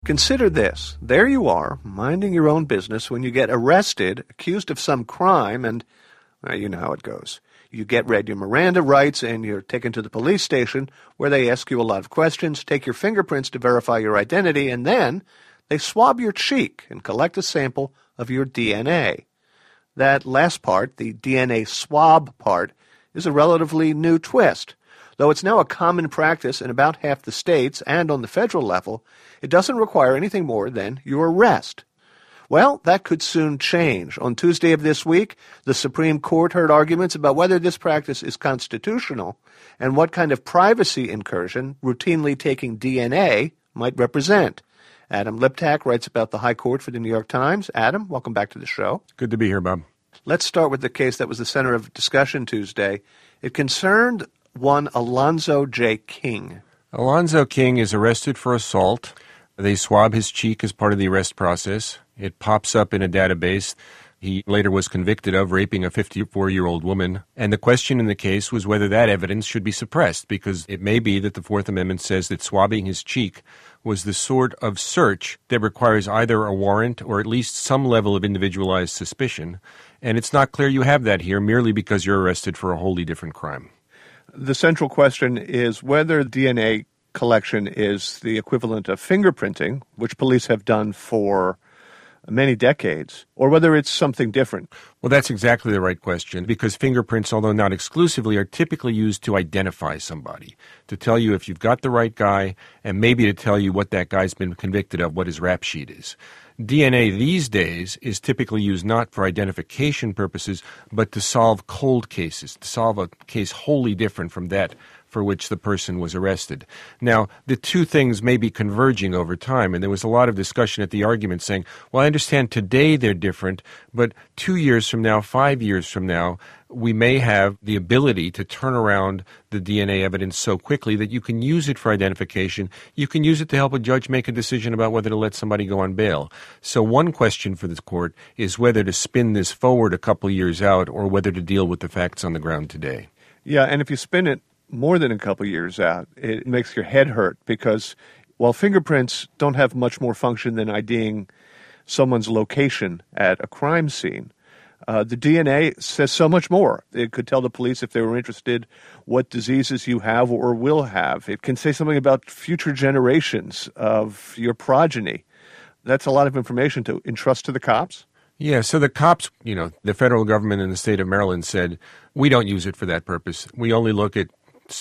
Consider this. There you are, minding your own business when you get arrested, accused of some crime, and you know how it goes. You get read your Miranda rights and you're taken to the police station where they ask you a lot of questions, take your fingerprints to verify your identity, and then they swab your cheek and collect a sample of your DNA. That last part, the DNA swab part, is a relatively new twist. Though it's now a common practice in about half the states and on the federal level, it doesn't require anything more than your arrest. Well, that could soon change. On Tuesday of this week, the Supreme Court heard arguments about whether this practice is constitutional and what kind of privacy incursion routinely taking DNA might represent. Adam Liptak writes about the High Court for the New York Times. Adam, welcome back to the show. Good to be here, Bob. Let's start with the case that was the center of discussion Tuesday. It concerned one Alonzo J. King. Alonzo King is arrested for assault. They swab his cheek as part of the arrest process. It pops up in a database. He later was convicted of raping a 54-year-old woman. And the question in the case was whether that evidence should be suppressed, because it may be that the Fourth Amendment says that swabbing his cheek was the sort of search that requires either a warrant or at least some level of individualized suspicion. And it's not clear you have that here merely because you're arrested for a wholly different crime. The central question is whether DNA collection is the equivalent of fingerprinting, which police have done for many decades, or whether it's something different. Well, that's exactly the right question, because fingerprints, although not exclusively, are typically used to identify somebody, to tell you if you've got the right guy, and maybe to tell you what that guy's been convicted of, what his rap sheet is. DNA these days is typically used not for identification purposes, but to solve cold cases, to solve a case wholly different from that for which the person was arrested. Now, the two things may be converging over time, and there was a lot of discussion at the argument saying, well, I understand today they're different, but 2 years from now, 5 years from now, we may have the ability to turn around the DNA evidence so quickly that you can use it for identification. You can use it to help a judge make a decision about whether to let somebody go on bail. So one question for this court is whether to spin this forward a couple of years out or whether to deal with the facts on the ground today. Yeah, and if you spin it more than a couple of years out, it makes your head hurt, because while fingerprints don't have much more function than IDing someone's location at a crime scene, the DNA says so much more. It could tell the police, if they were interested, what diseases you have or will have. It can say something about future generations of your progeny. That's a lot of information to entrust to the cops. Yeah, so the cops, the federal government in the state of Maryland said, we don't use it for that purpose. We only look at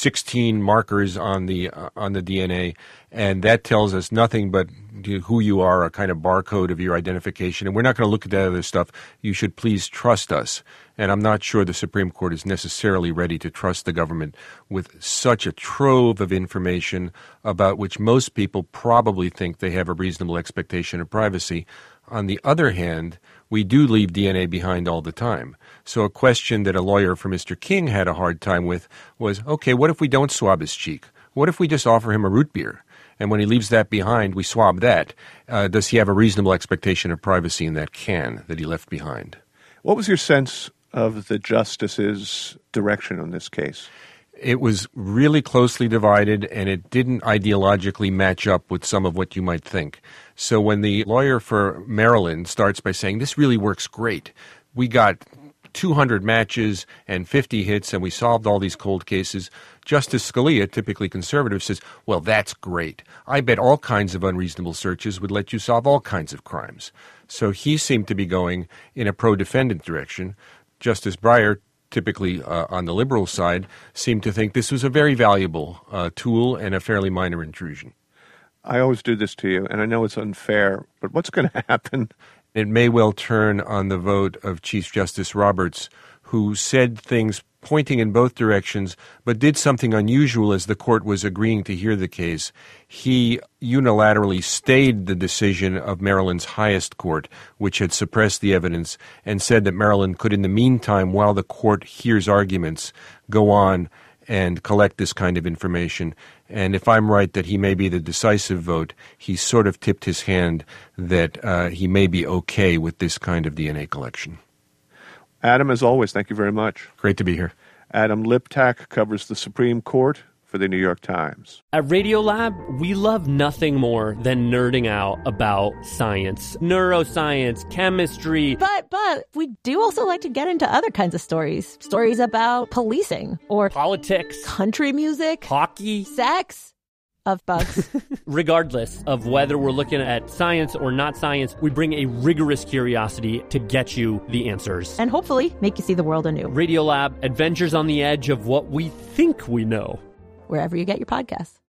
16 markers on the DNA, and that tells us nothing but who you are, a kind of barcode of your identification, and we're not going to look at that other stuff. You should please trust us. And I'm not sure the Supreme Court is necessarily ready to trust the government with such a trove of information about which most people probably think they have a reasonable expectation of privacy. On the other hand, we do leave DNA behind all the time. So a question that a lawyer for Mr. King had a hard time with was, okay, what if we don't swab his cheek? What if we just offer him a root beer? And when he leaves that behind, we swab that. Does he have a reasonable expectation of privacy in that can that he left behind? What was your sense of the justice's direction on this case? It was really closely divided, and it didn't ideologically match up with some of what you might think. So when the lawyer for Maryland starts by saying, this really works great, we got 200 matches and 50 hits, and we solved all these cold cases, Justice Scalia, typically conservative, says, well, that's great. I bet all kinds of unreasonable searches would let you solve all kinds of crimes. So he seemed to be going in a pro-defendant direction. Justice Breyer, typically on the liberal side, seemed to think this was a very valuable tool and a fairly minor intrusion. I always do this to you, and I know it's unfair, but what's going to happen? It may well turn on the vote of Chief Justice Roberts, who said things pointing in both directions, but did something unusual as the court was agreeing to hear the case. He unilaterally stayed the decision of Maryland's highest court, which had suppressed the evidence, and said that Maryland could, in the meantime, while the court hears arguments, go on and collect this kind of information. And if I'm right that he may be the decisive vote, he sort of tipped his hand that he may be okay with this kind of DNA collection. Adam, as always, thank you very much. Great to be here. Adam Liptak covers the Supreme Court for the New York Times. At Radiolab, we love nothing more than nerding out about science, neuroscience, chemistry. But we do also like to get into other kinds of stories. Stories about policing or politics, country music, hockey, sex. Of bugs. Regardless of whether we're looking at science or not science, we bring a rigorous curiosity to get you the answers. And hopefully make you see the world anew. Radiolab, adventures on the edge of what we think we know. Wherever you get your podcasts.